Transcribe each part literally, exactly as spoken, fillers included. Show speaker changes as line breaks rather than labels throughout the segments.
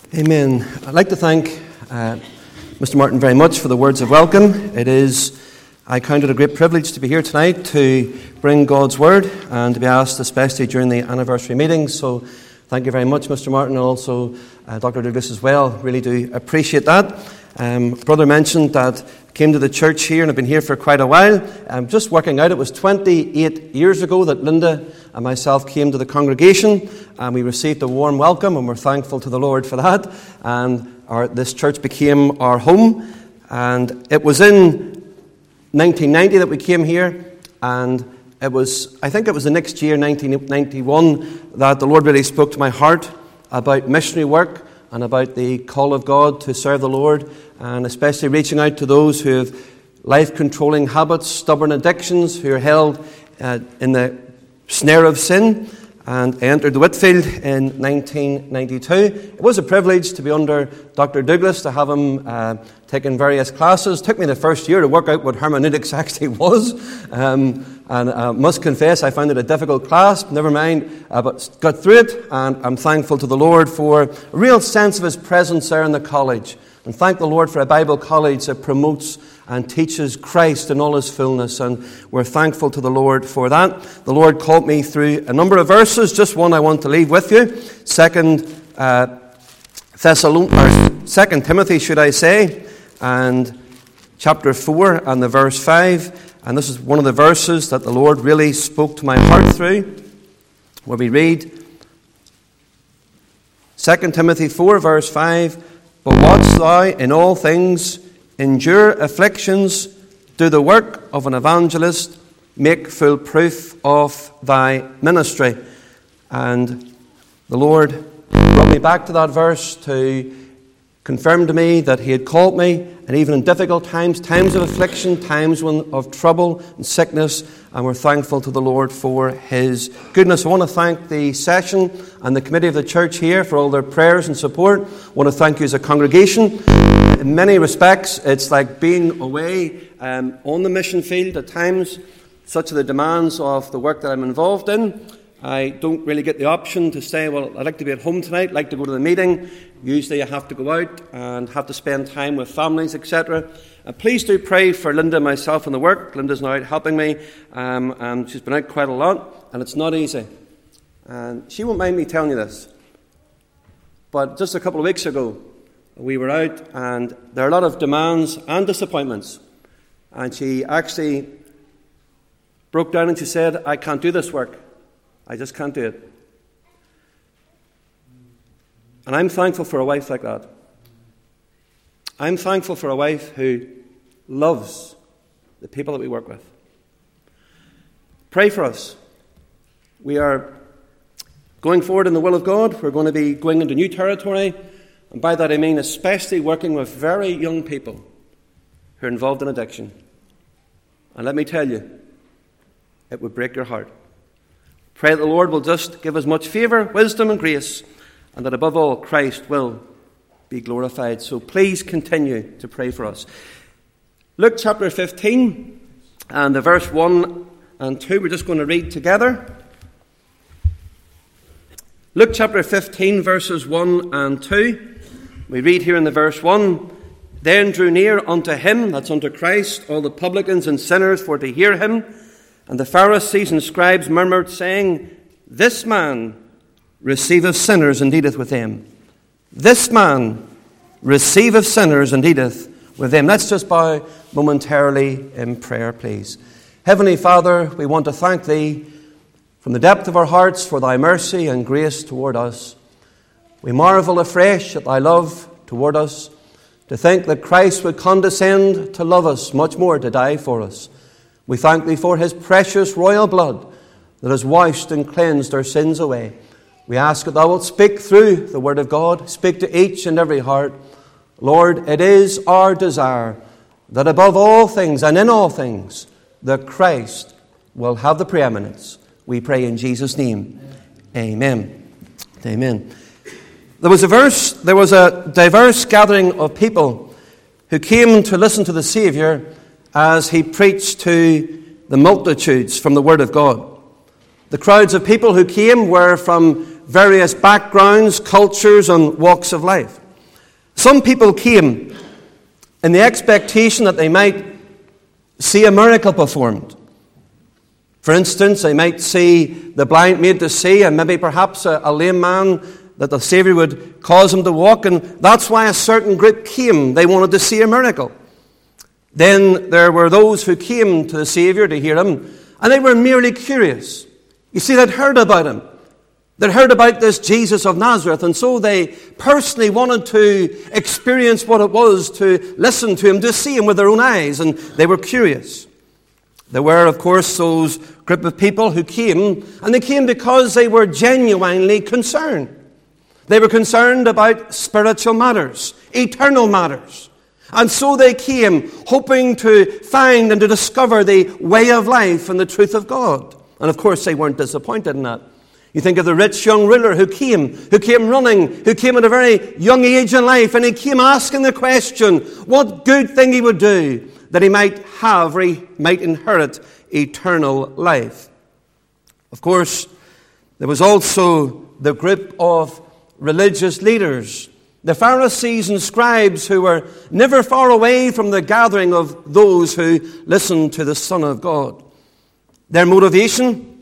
Amen. I'd like to thank uh, Mister Martin very much for the words of welcome. It is, I count it a great privilege to be here tonight to bring God's Word and to be asked, especially during the anniversary meetings. So thank you very much, Mister Martin, and also uh, Doctor Douglas as well. Really do appreciate that. Um, brother mentioned that came to the church here and have been here for quite a while. Um, just working out, it was twenty-eight years ago that Linda and myself came to the congregation, and we received a warm welcome, and we're thankful to the Lord for that. And our, this church became our home. And it was in nineteen ninety that we came here, and it was, I think it was the next year, nineteen ninety-one, that the Lord really spoke to my heart about missionary work and about the call of God to serve the Lord, and especially reaching out to those who have life-controlling habits, stubborn addictions, who are held uh, in the snare of sin. And I entered the Whitfield in nineteen ninety-two. It was a privilege to be under Doctor Douglas, to have him uh, taking various classes. It took me the first year to work out what hermeneutics actually was. Um, and I must confess, I found it a difficult class. Never mind, uh, but got through it. And I'm thankful to the Lord for a real sense of His presence there in the college. And thank the Lord for a Bible college that promotes and teaches Christ in all His fullness, and we're thankful to the Lord for that. The Lord called me through a number of verses, just one I want to leave with you. Second uh, Thessalon- or Second Timothy, should I say, and chapter four and the verse five. And this is one of the verses that the Lord really spoke to my heart through, where we read Second Timothy four, verse five, "But watch thou in all things, endure afflictions, do the work of an evangelist, make full proof of thy ministry." And the Lord brought me back to that verse to confirm to me that He had called me, and even in difficult times, times of affliction, times when, of trouble and sickness, and we're thankful to the Lord for His goodness. I want to thank the session and the committee of the church here for all their prayers and support. I want to thank you as a congregation. In many respects, it's like being away um, on the mission field at times. Such are the demands of the work that I'm involved in. I don't really get the option to say, well, I'd like to be at home tonight, I'd like to go to the meeting. Usually I have to go out and have to spend time with families, et cetera. Uh, please do pray for Linda and myself in the work. Linda's now out helping me, um, and she's been out quite a lot, and it's not easy. And she won't mind me telling you this, but just a couple of weeks ago, we were out, and there are a lot of demands and disappointments. And she actually broke down and she said, "I can't do this work. I just can't do it." And I'm thankful for a wife like that. I'm thankful for a wife who loves the people that we work with. Pray for us. We are going forward in the will of God. We're going to be going into new territory. And by that I mean especially working with very young people who are involved in addiction. And let me tell you, it would break your heart. Pray that the Lord will just give us much favour, wisdom and grace, and that above all Christ will be glorified. So please continue to pray for us. Luke chapter fifteen and the verse one and two, we're just going to read together. Luke chapter fifteen, verses one and two. We read here in the verse one, "Then drew near unto him," that's unto Christ, "all the publicans and sinners for to hear him. And the Pharisees and scribes murmured, saying, This man receiveth sinners and eateth with them. This man receiveth sinners and eateth with them." Let's just bow momentarily in prayer, please. Heavenly Father, we want to thank Thee from the depth of our hearts for Thy mercy and grace toward us. We marvel afresh at Thy love toward us, to think that Christ would condescend to love us much more, to die for us. We thank Thee for His precious royal blood that has washed and cleansed our sins away. We ask that Thou wilt speak through the Word of God, speak to each and every heart. Lord, it is our desire that above all things and in all things, that Christ will have the preeminence. We pray in Jesus' name. Amen. Amen. There was a verse, there was a diverse gathering of people who came to listen to the Saviour as He preached to the multitudes from the Word of God. The crowds of people who came were from various backgrounds, cultures, and walks of life. Some people came in the expectation that they might see a miracle performed. For instance, they might see the blind made to see, and maybe perhaps a, a lame man, that the Savior would cause him to walk, and that's why a certain group came. They wanted to see a miracle. Then there were those who came to the Savior to hear him, and they were merely curious. You see, they'd heard about him. They'd heard about this Jesus of Nazareth, and so they personally wanted to experience what it was to listen to him, to see him with their own eyes, and they were curious. There were, of course, those group of people who came, and they came because they were genuinely concerned. They were concerned about spiritual matters, eternal matters. And so they came, hoping to find and to discover the way of life and the truth of God. And of course, they weren't disappointed in that. You think of the rich young ruler who came, who came running, who came at a very young age in life, and he came asking the question, what good thing he would do that he might have, or he might inherit eternal life. Of course, there was also the group of religious leaders, the Pharisees and scribes, who were never far away from the gathering of those who listened to the Son of God. Their motivation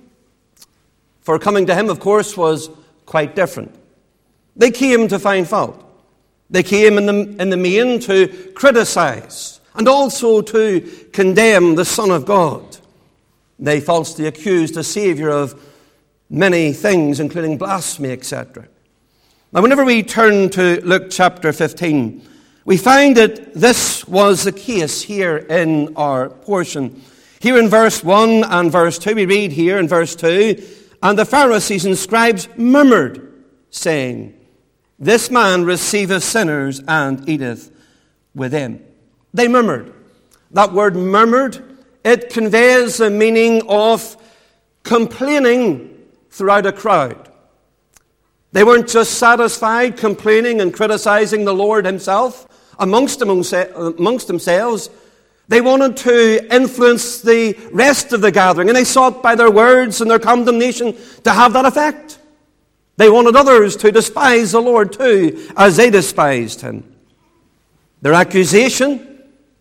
for coming to him, of course, was quite different. They came to find fault. They came in the, in the main to criticize and also to condemn the Son of God. They falsely accused the Savior of many things, including blasphemy, et cetera. Now, whenever we turn to Luke chapter fifteen, we find that this was the case here in our portion. Here in verse one and verse two, we read here in verse two, and the Pharisees and scribes murmured, saying, this man receiveth sinners and eateth with them. They murmured. That word murmured, it conveys the meaning of complaining throughout a crowd. They weren't just satisfied complaining and criticizing the Lord himself amongst, amongst themselves. They wanted to influence the rest of the gathering, and they sought by their words and their condemnation to have that effect. They wanted others to despise the Lord too, as they despised him. Their accusation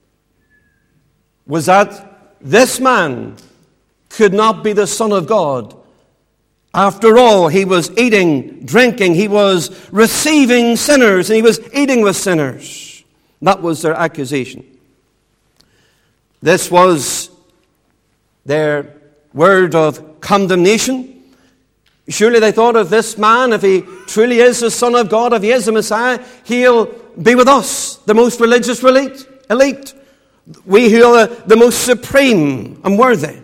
was that this man could not be the Son of God. After all, he was eating, drinking, he was receiving sinners, and he was eating with sinners. That was their accusation. This was their word of condemnation. Surely they thought, of this man, if he truly is the Son of God, if he is the Messiah, he'll be with us, the most religious elite. elite. We who are the most supreme and worthy.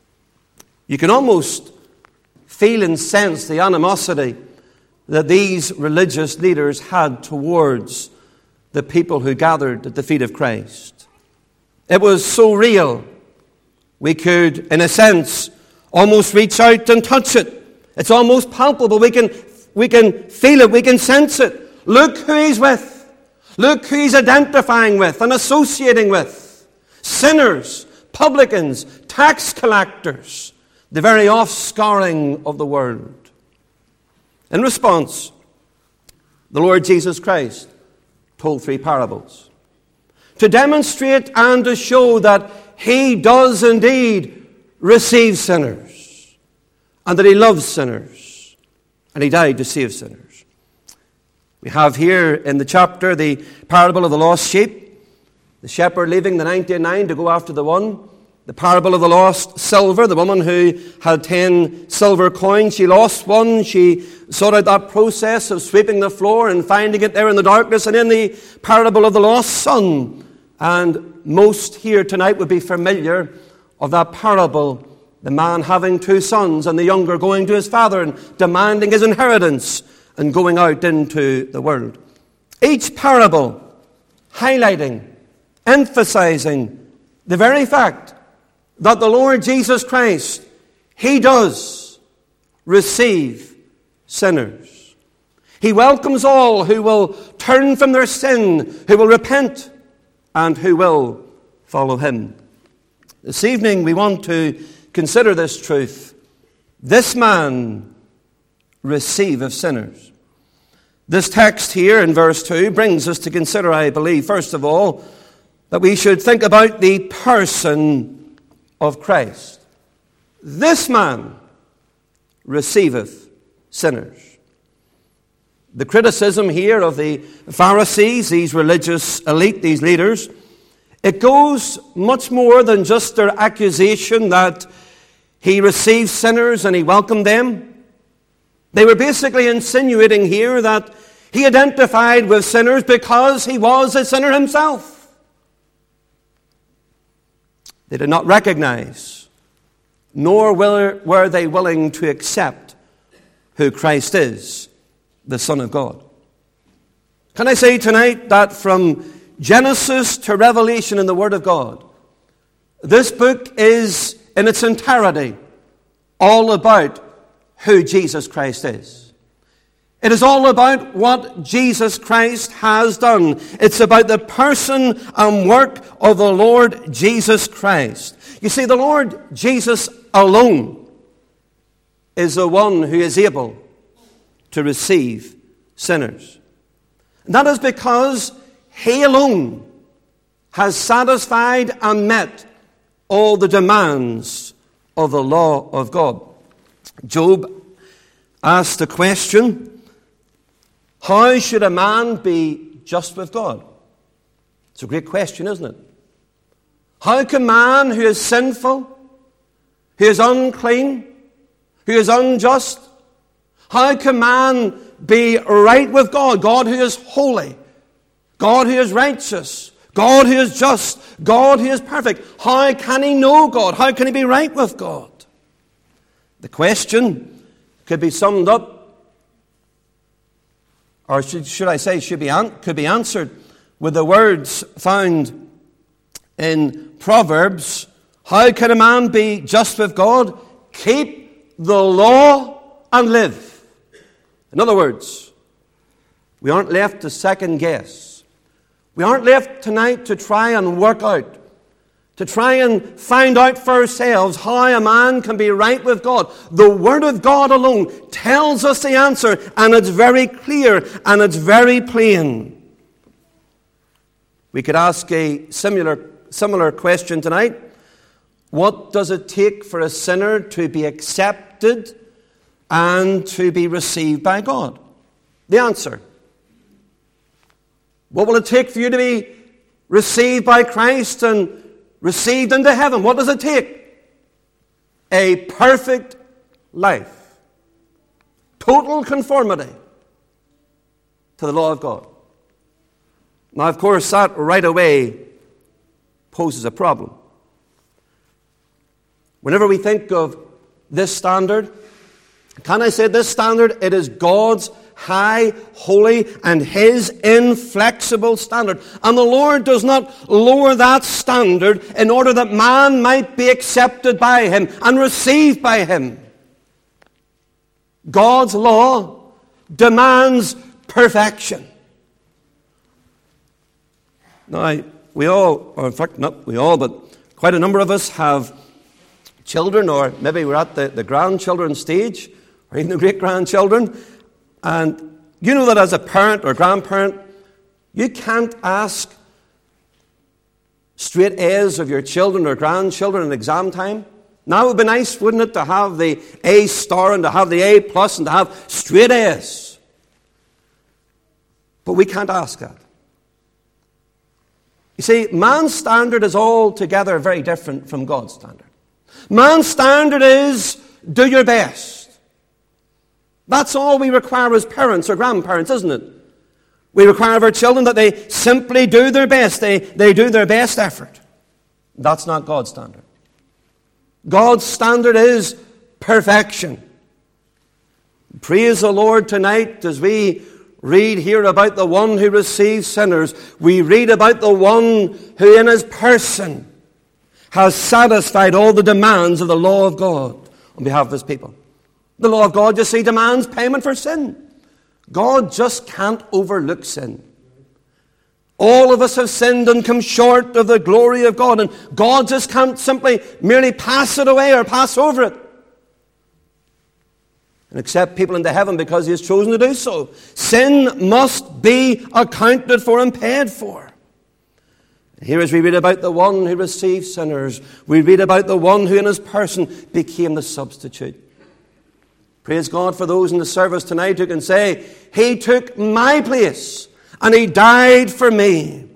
You can almost feel and sense the animosity that these religious leaders had towards the people who gathered at the feet of Christ. It was so real, we could, in a sense, almost reach out and touch it. It's almost palpable. We can, we can feel it. We can sense it. Look who he's with. Look who he's identifying with and associating with. Sinners, publicans, tax collectors, the very offscouring of the world. In response, the Lord Jesus Christ told three parables to demonstrate and to show that he does indeed receive sinners, and that he loves sinners, and he died to save sinners. We have here in the chapter the parable of the lost sheep, the shepherd leaving the ninety-nine to go after the one. The parable of the lost silver, the woman who had ten silver coins. She lost one. She sought out that process of sweeping the floor and finding it there in the darkness. And in the parable of the lost son. And most here tonight would be familiar of that parable. The man having two sons, and the younger going to his father and demanding his inheritance and going out into the world. Each parable highlighting, emphasizing the very fact that the Lord Jesus Christ, he does receive sinners. He welcomes all who will turn from their sin, who will repent, and who will follow him. This evening we want to consider this truth. This man receiveth sinners. This text here in verse two brings us to consider, I believe, first of all, that we should think about the person of Christ. This man receiveth sinners. The criticism here of the Pharisees, these religious elite, these leaders, it goes much more than just their accusation that he received sinners and he welcomed them. They were basically insinuating here that he identified with sinners because he was a sinner himself. They did not recognize, nor were they willing to accept who Christ is, the Son of God. Can I say tonight that from Genesis to Revelation in the Word of God, this book is in its entirety all about who Jesus Christ is. It is all about what Jesus Christ has done. It's about the person and work of the Lord Jesus Christ. You see, the Lord Jesus alone is the one who is able to receive sinners. And that is because he alone has satisfied and met all the demands of the law of God. Job asked the question, how should a man be just with God? It's a great question, isn't it? How can man who is sinful, who is unclean, who is unjust, how can man be right with God? God who is holy, God who is righteous, God who is just, God who is perfect. How can he know God? How can he be right with God? The question could be summed up, or should, should I say, should be an, could be answered with the words found in Proverbs. How can a man be just with God? Keep the law and live. In other words, we aren't left to second guess. We aren't left tonight to try and work out, to try and find out for ourselves how a man can be right with God. The Word of God alone tells us the answer, and it's very clear and it's very plain. We could ask a similar, similar question tonight. What does it take for a sinner to be accepted and to be received by God? The answer. What will it take for you to be received by Christ and received into heaven? What does it take? A perfect life. Total conformity to the law of God. Now, of course, that right away poses a problem. Whenever we think of this standard, can I say this standard? It is God's high, holy, and his inflexible standard. And the Lord does not lower that standard in order that man might be accepted by him and received by him. God's law demands perfection. Now, we all, or in fact, not we all, but quite a number of us have children, or maybe we're at the, the grandchildren stage, or even the great-grandchildren. And you know that as a parent or grandparent, you can't ask straight A's of your children or grandchildren in exam time. Now it would be nice, wouldn't it, to have the A star and to have the A plus and to have straight A's. But we can't ask that. You see, man's standard is altogether very different from God's standard. Man's standard is do your best. That's all we require as parents or grandparents, isn't it? We require of our children that they simply do their best. They, they do their best effort. That's not God's standard. God's standard is perfection. Praise the Lord tonight as we read here about the one who receives sinners. We read about the one who in his person has satisfied all the demands of the law of God on behalf of his people. The law of God, you see, demands payment for sin. God just can't overlook sin. All of us have sinned and come short of the glory of God, and God just can't simply merely pass it away or pass over it. and accept people into heaven because he has chosen to do so. Sin must be accounted for and paid for. Here as we read about the one who received sinners, we read about the one who in his person became the substitute. Praise God for those in the service tonight who can say, he took my place and he died for me.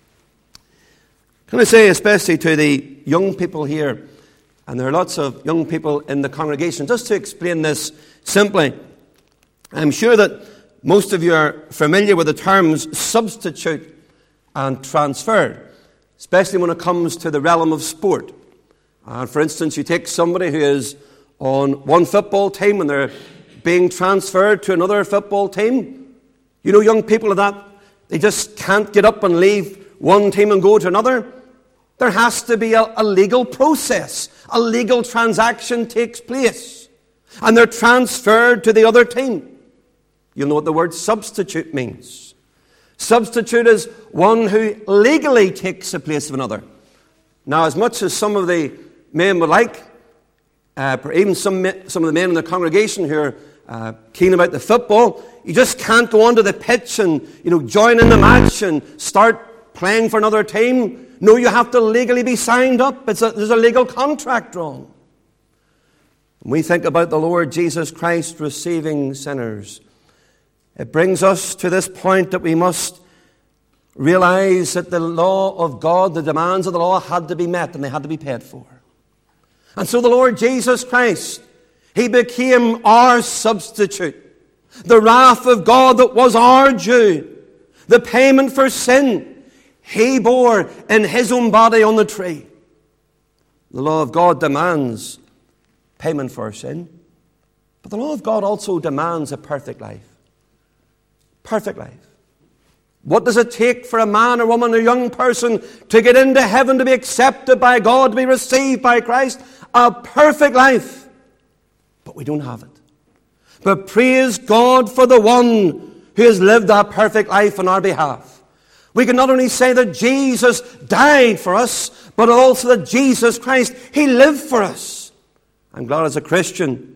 Can I say, especially to the young people here, and there are lots of young people in the congregation, just to explain this simply, I'm sure that most of you are familiar with the terms substitute and transfer, especially when it comes to the realm of sport. Uh, for instance, you take somebody who is on one football team and they're being transferred to another football team. You know, young people of that, they just can't get up and leave one team and go to another. There has to be a, a legal process. A legal transaction takes place. And they're transferred to the other team. You'll know what the word substitute means. Substitute is one who legally takes the place of another. Now, as much as some of the men would like, uh, even some some of the men in the congregation who are uh, keen about the football, you just can't go onto the pitch and, you know, join in the match and start playing for another team. No, you have to legally be signed up. It's a, there's a legal contract drawn. When we think about the Lord Jesus Christ receiving sinners, it brings us to this point that we must realize that the law of God, the demands of the law, had to be met and they had to be paid for. And so the Lord Jesus Christ, he became our substitute. The wrath of God that was our due, the payment for sin, he bore in his own body on the tree. The law of God demands payment for our sin, but the law of God also demands a perfect life. Perfect life. What does it take for a man or woman or young person to get into heaven, to be accepted by God, to be received by Christ? A perfect life. But we don't have it. But praise God for the one who has lived that perfect life on our behalf. We can not only say that Jesus died for us, but also that Jesus Christ, he lived for us. I'm glad as a Christian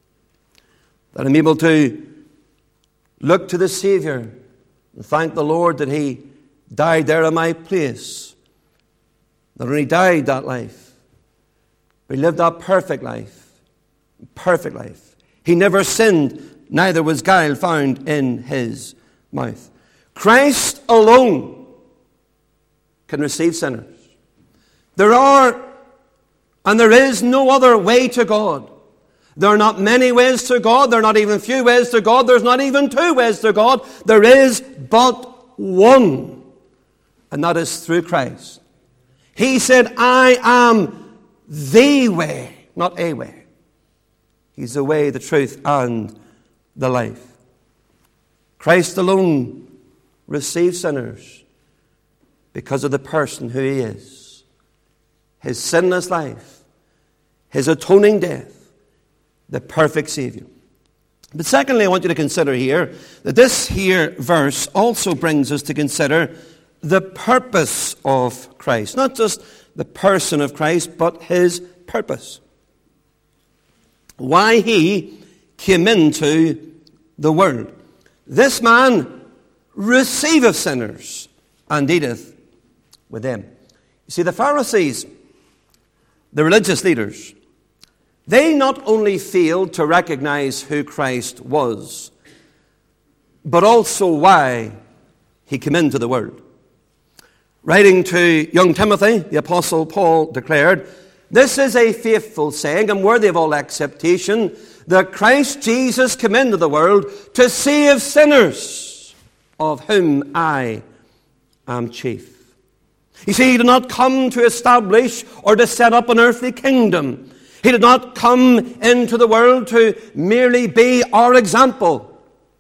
that I'm able to look to the Savior and thank the Lord that he died there in my place. Not only died that life, but he lived that perfect life. Perfect life. He never sinned, neither was guile found in his mouth. Christ alone can receive sinners. There are and there is no other way to God. There are not many ways to God. There are not even few ways to God. There's not even two ways to God. There is but one. And that is through Christ. He said, I am the way, not a way. He's the way, the truth, and the life. Christ alone receives sinners because of the person who he is. His sinless life, his atoning death, the perfect Savior. But secondly, I want you to consider here that this here verse also brings us to consider the purpose of Christ. Not just the person of Christ, but his purpose. Why he came into the world. This man receiveth sinners and eateth with them. You see, the Pharisees, the religious leaders, they not only failed to recognize who Christ was, but also why he came into the world. Writing to young Timothy, the Apostle Paul declared, this is a faithful saying and worthy of all acceptation, that Christ Jesus came into the world to save sinners, of whom I am chief. You see, he did not come to establish or to set up an earthly kingdom. He did not come into the world to merely be our example.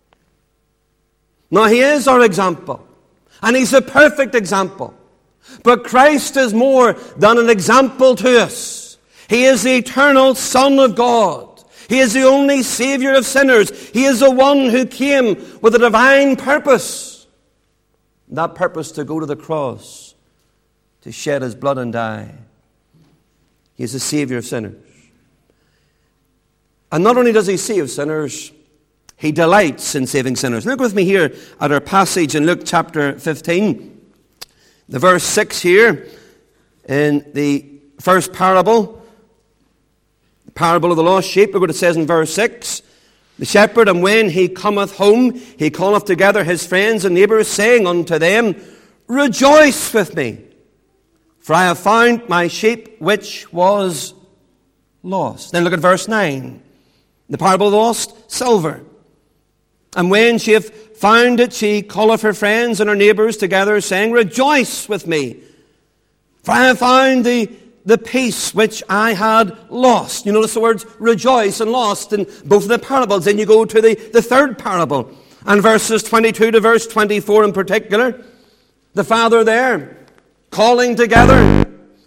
No, he is our example. And he's a perfect example. But Christ is more than an example to us. He is the eternal Son of God. He is the only Savior of sinners. He is the one who came with a divine purpose. That purpose to go to the cross, to shed his blood and die. He is the Savior of sinners. And not only does he save sinners, he delights in saving sinners. Look with me here at our passage in Luke chapter fifteen. The verse six here, in the first parable, the parable of the lost sheep. Look what it says in verse six. The shepherd, and when he cometh home, he calleth together his friends and neighbours, saying unto them, Rejoice with me, for I have found my sheep which was lost. Then look at verse nine. The parable of the lost silver. And when she hath found it, she calleth her friends and her neighbours together, saying, Rejoice with me, for I have found the the peace which I had lost. You notice the words rejoice and lost in both of the parables. Then you go to the, the third parable, and verses twenty-two to verse twenty-four in particular. The father there calling together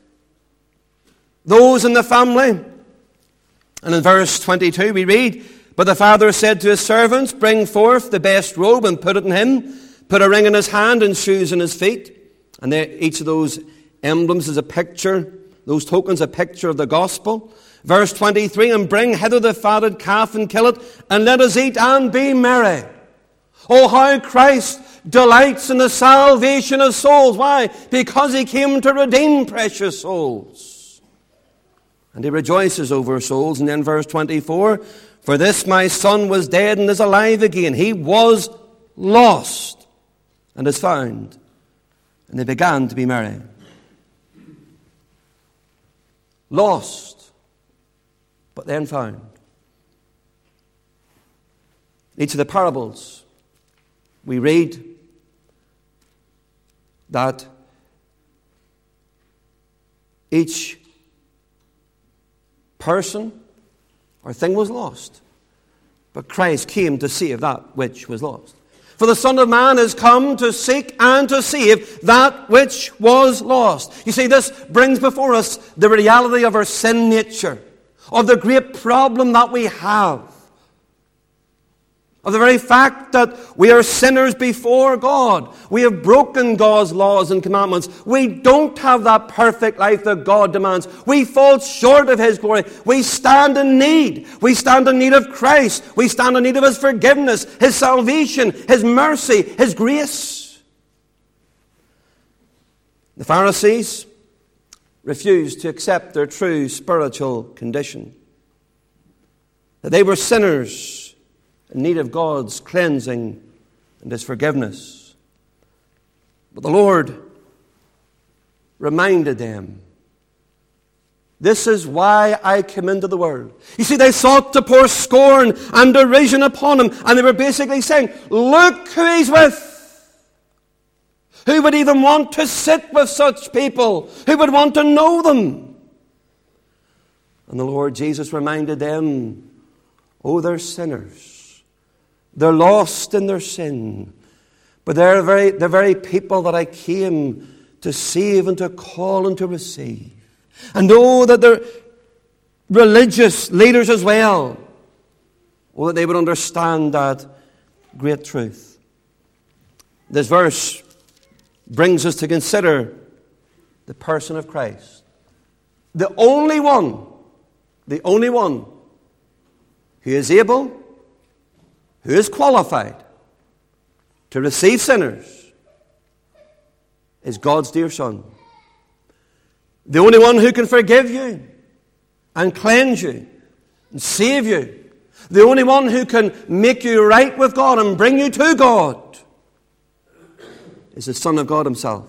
those in the family. And in verse twenty-two we read, But the father said to his servants, Bring forth the best robe and put it on him. Put a ring in his hand and shoes in his feet. And there, each of those emblems is a picture. Those tokens, a picture of the gospel. Verse twenty-three, And bring hither the fatted calf and kill it, and let us eat and be merry. Oh, how Christ delights in the salvation of souls. Why? Because he came to redeem precious souls. And he rejoices over souls. And then verse twenty-four, For this my son was dead and is alive again. He was lost and is found. And they began to be merry. Lost, but then found. Each of the parables, we read that each person or thing was lost, but Christ came to save that which was lost. For the Son of Man is come to seek and to save that which was lost. You see, this brings before us the reality of our sin nature, of the great problem that we have, of the very fact that we are sinners before God. We have broken God's laws and commandments. We don't have that perfect life that God demands. We fall short of His glory. We stand in need. We stand in need of Christ. We stand in need of His forgiveness, His salvation, His mercy, His grace. The Pharisees refused to accept their true spiritual condition, that they were sinners in need of God's cleansing and His forgiveness. But the Lord reminded them, this is why I came into the world. You see, they sought to pour scorn and derision upon Him, and they were basically saying, look who He's with. Who would even want to sit with such people? Who would want to know them? And the Lord Jesus reminded them, oh, they're sinners. They're lost in their sin. But they're very, the very people that I came to save and to call and to receive. And oh, that they're religious leaders as well. Oh, that they would understand that great truth. This verse brings us to consider the person of Christ. The only one, the only one who is able, who is qualified to receive sinners, is God's dear Son. The only one who can forgive you and cleanse you and save you. The only one who can make you right with God and bring you to God is the Son of God Himself.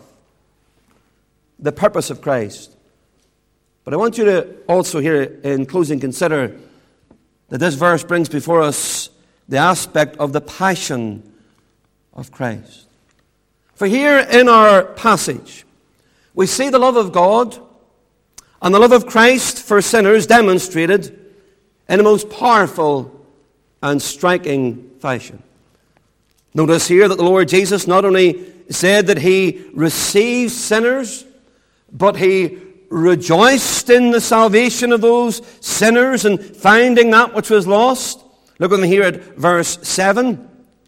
The purpose of Christ. But I want you to also here in closing consider that this verse brings before us the aspect of the passion of Christ. For here in our passage, we see the love of God and the love of Christ for sinners demonstrated in a most powerful and striking fashion. Notice here that the Lord Jesus not only said that He receives sinners, but He rejoiced in the salvation of those sinners and finding that which was lost. Look with me here at verse seven.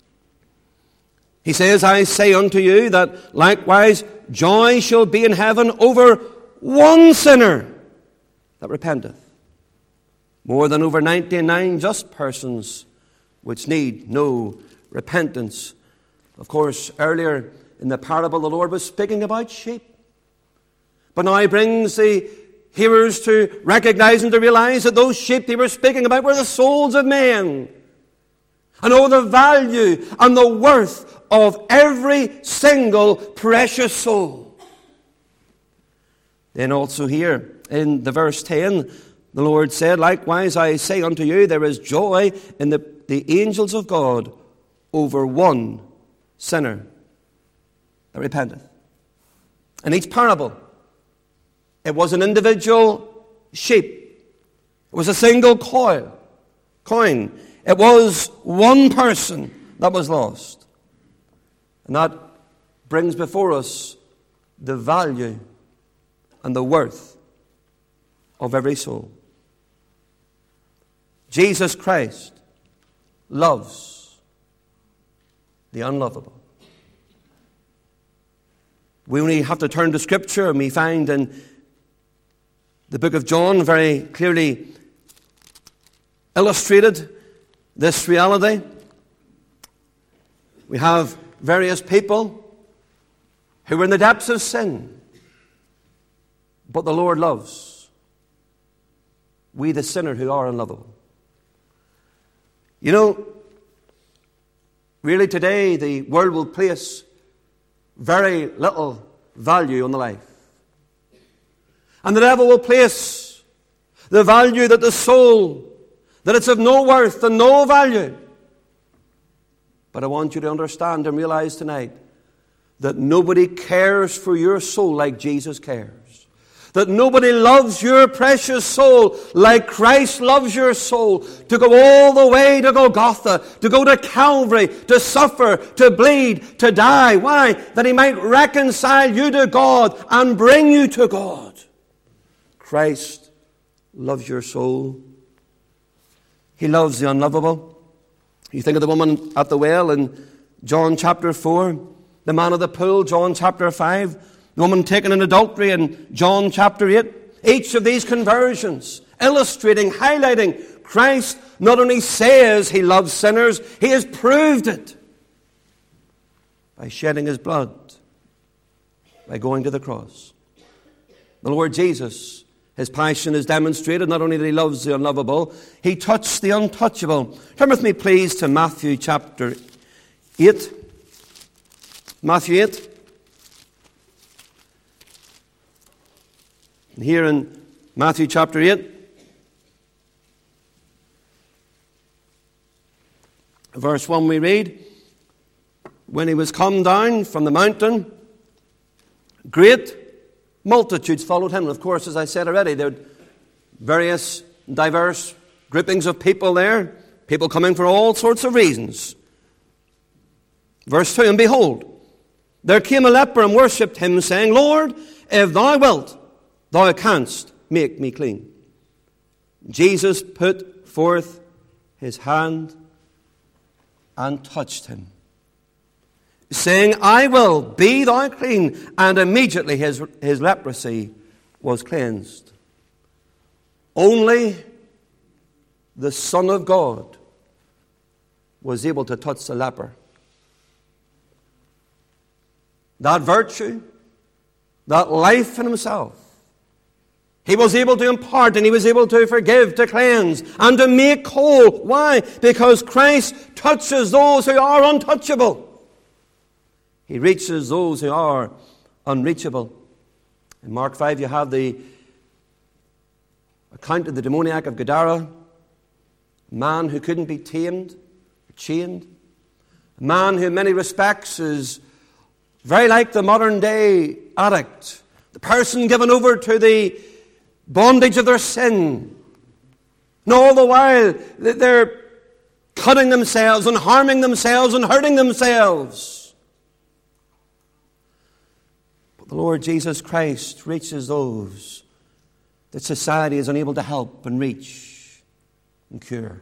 He says, I say unto you that likewise joy shall be in heaven over one sinner that repenteth. more than over ninety-nine just persons which need no repentance. Of course, earlier in the parable, the Lord was speaking about sheep. But now he brings the hearers to recognize and to realize that those sheep he was speaking about were the souls of men. And oh, the value and the worth of every single precious soul. Then also here in the verse ten, the Lord said, likewise I say unto you, there is joy in the, the angels of God over one sinner that repenteth. In each parable, it was an individual sheep. It was a single coin. coin. It was one person that was lost. And that brings before us the value and the worth of every soul. Jesus Christ loves the unlovable. We only have to turn to Scripture, and we find in the book of John very clearly illustrated this reality. We have various people who were in the depths of sin, but the Lord loves we, the sinner, who are unlovable. You know, really today the world will place very little value on the life. And the devil will place the value that the soul, that it's of no worth and no value. But I want you to understand and realize tonight that nobody cares for your soul like Jesus cares. That nobody loves your precious soul like Christ loves your soul. To go all the way to Golgotha, to go to Calvary, to suffer, to bleed, to die. Why? That he might reconcile you to God and bring you to God. Christ loves your soul. He loves the unlovable. You think of the woman at the well in John chapter four, the man of the pool, John chapter five, the woman taken in adultery in John chapter eight. Each of these conversions illustrating, highlighting Christ not only says he loves sinners, he has proved it by shedding his blood, by going to the cross. The Lord Jesus, his passion is demonstrated. Not only that he loves the unlovable, he touched the untouchable. Turn with me, please, to Matthew chapter eight. Matthew eight. And here in Matthew chapter eight, verse one we read, when he was come down from the mountain, great multitudes followed him. And of course, as I said already, there were various diverse groupings of people there, people coming for all sorts of reasons. Verse two, and behold, there came a leper and worshipped him, saying, Lord, if thou wilt, thou canst make me clean. Jesus put forth his hand and touched him, saying, I will, be thou clean. And immediately his, his leprosy was cleansed. Only the Son of God was able to touch the leper. That virtue, that life in himself, he was able to impart, and he was able to forgive, to cleanse, and to make whole. Why? Because Christ touches those who are untouchable. He reaches those who are unreachable. In Mark five, you have the account of the demoniac of Gadara, a man who couldn't be tamed or chained, a man who in many respects is very like the modern day addict, the person given over to the bondage of their sin. And all the while they're cutting themselves and harming themselves and hurting themselves. But the Lord Jesus Christ reaches those that society is unable to help and reach and cure.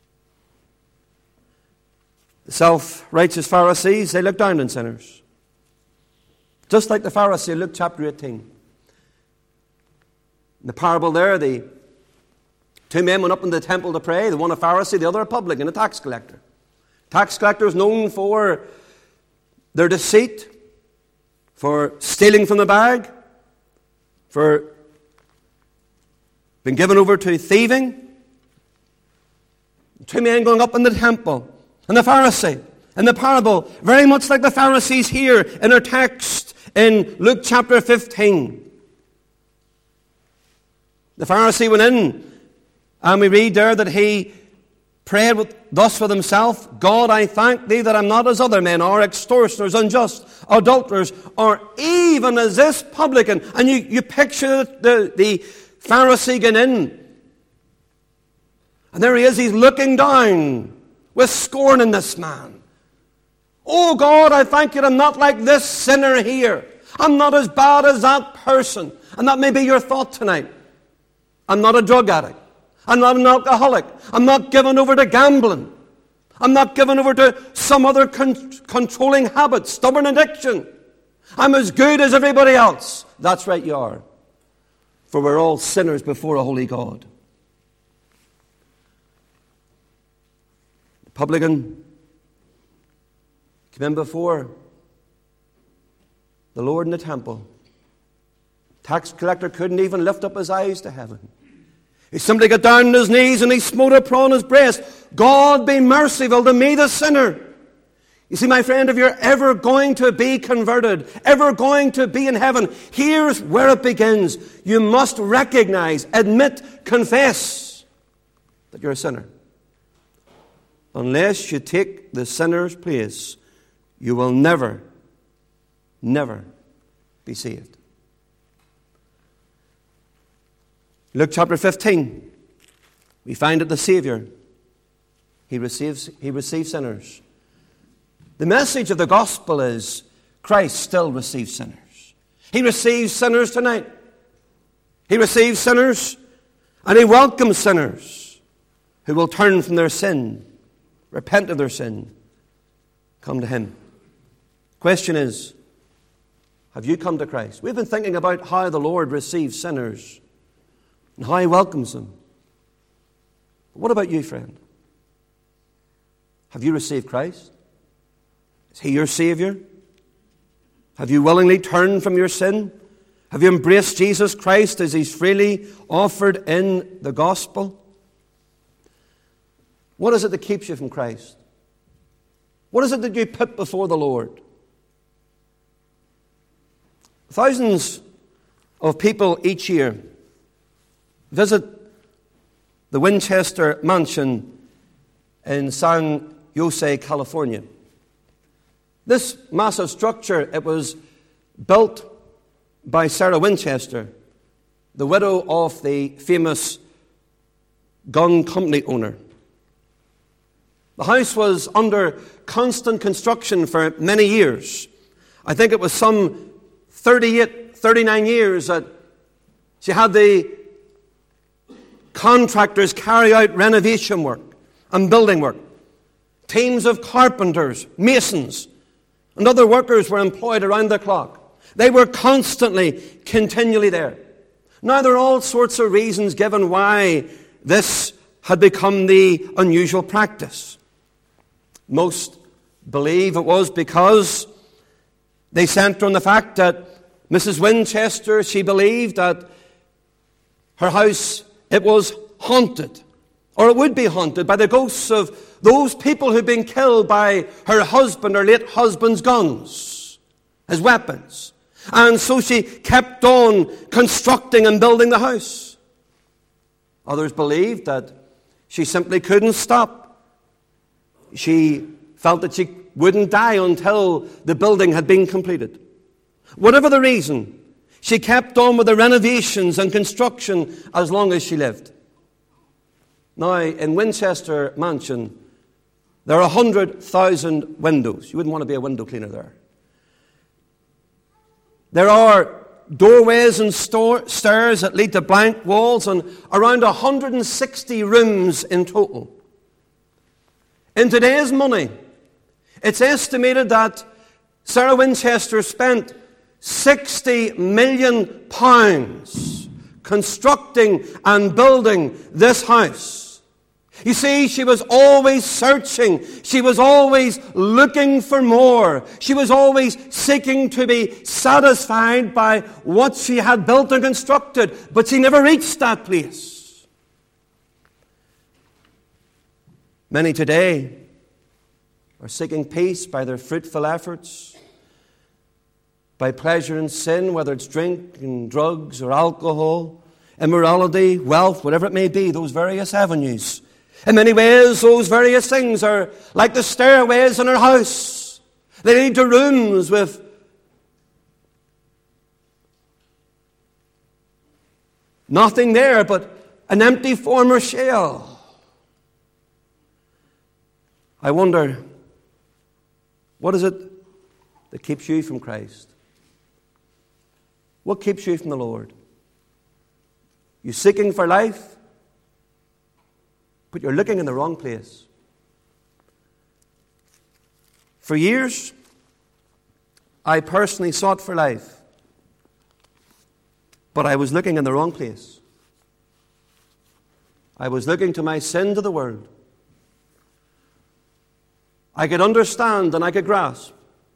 The self-righteous Pharisees, they look down on sinners. Just like the Pharisee in Luke chapter eighteen. In the parable there, the Two men went up into the temple to pray, the one a Pharisee, the other a publican, a tax collector. Tax collectors known for their deceit, for stealing from the bag, for being given over to thieving. Two men going up in the temple, and the Pharisee, in the parable, very much like the Pharisees here in our text in Luke chapter fifteen. The Pharisee went in, and we read there that he prayed with, thus with himself, God, I thank thee that I'm not as other men are, extortioners, unjust, adulterers, or even as this publican. And you, you picture the, the Pharisee going in. And there he is, he's looking down with scorn in this man. Oh God, I thank you that I'm not like this sinner here. I'm not as bad as that person. And that may be your thought tonight. I'm not a drug addict. I'm not an alcoholic. I'm not given over to gambling. I'm not given over to some other con- controlling habit, stubborn addiction. I'm as good as everybody else. That's right, you are. For we're all sinners before a holy God. The publican came in before the Lord in the temple. Tax collector couldn't even lift up his eyes to heaven. He simply got down on his knees and he smote upon his breast. God be merciful to me, the sinner. You see, my friend, if you're ever going to be converted, ever going to be in heaven, here's where it begins. You must recognize, admit, confess that you're a sinner. Unless you take the sinner's place, you will never, never be saved. Luke chapter fifteen, we find that the Savior, He receives, He receives sinners. The message of the gospel is Christ still receives sinners. He receives sinners tonight. He receives sinners and He welcomes sinners who will turn from their sin, repent of their sin, come to Him. Question is, have you come to Christ? We've been thinking about how the Lord receives sinners and how He welcomes them. But what about you, friend? Have you received Christ? Is He your Savior? Have you willingly turned from your sin? Have you embraced Jesus Christ as He's freely offered in the gospel? What is it that keeps you from Christ? What is it that you put before the Lord? Thousands of people each year visit the Winchester Mansion in San Jose, California. This massive structure, it was built by Sarah Winchester, the widow of the famous gun company owner. The house was under constant construction for many years. I think it was some thirty-eight, thirty-nine years that she had the contractors carry out renovation work and building work. Teams of carpenters, masons, and other workers were employed around the clock. They were constantly, continually there. Now, there are all sorts of reasons given why this had become the unusual practice. Most believe it was because they centre on the fact that Missus Winchester, she believed that her house, it was haunted, or it would be haunted by the ghosts of those people who'd been killed by her husband or late husband's guns, his weapons. And so she kept on constructing and building the house. Others believed that she simply couldn't stop. She felt that she wouldn't die until the building had been completed. Whatever the reason, she kept on with the renovations and construction as long as she lived. Now, in Winchester Mansion, there are one hundred thousand windows. You wouldn't want to be a window cleaner there. There are doorways and store, stairs that lead to blank walls, and around one hundred sixty rooms in total. In today's money, it's estimated that Sarah Winchester spent sixty million pounds constructing and building this house. You see, she was always searching. She was always looking for more. She was always seeking to be satisfied by what she had built and constructed, but she never reached that place. Many today are seeking peace by their fruitful efforts, by pleasure and sin, whether it's drink and drugs or alcohol, immorality, wealth, whatever it may be, those various avenues. In many ways, those various things are like the stairways in our house. They lead to rooms with nothing there but an empty former shell. I wonder, what is it that keeps you from Christ? What keeps you from the Lord? You seeking for life, but you're looking in the wrong place. For years, I personally sought for life, but I was looking in the wrong place. I was looking to my sin, to the world. I could understand and I could grasp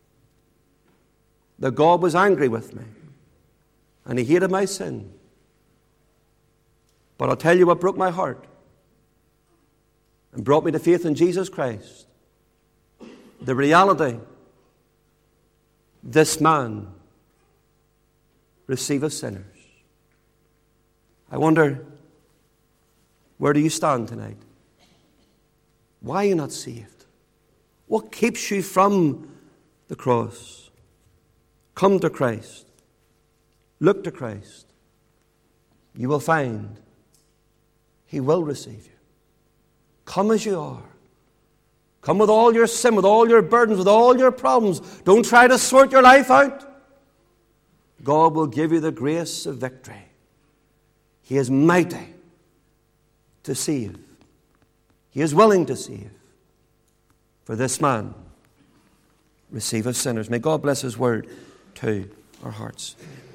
that God was angry with me and He hated my sin. But I'll tell you what broke my heart and brought me to faith in Jesus Christ. The reality, this man receiveth sinners. I wonder, where do you stand tonight? Why are you not saved? What keeps you from the cross? Come to Christ. Look to Christ. You will find He will receive you. Come as you are. Come with all your sin, with all your burdens, with all your problems. Don't try to sort your life out. God will give you the grace of victory. He is mighty to save. He is willing to save. For this man receiveth sinners. May God bless His word to our hearts.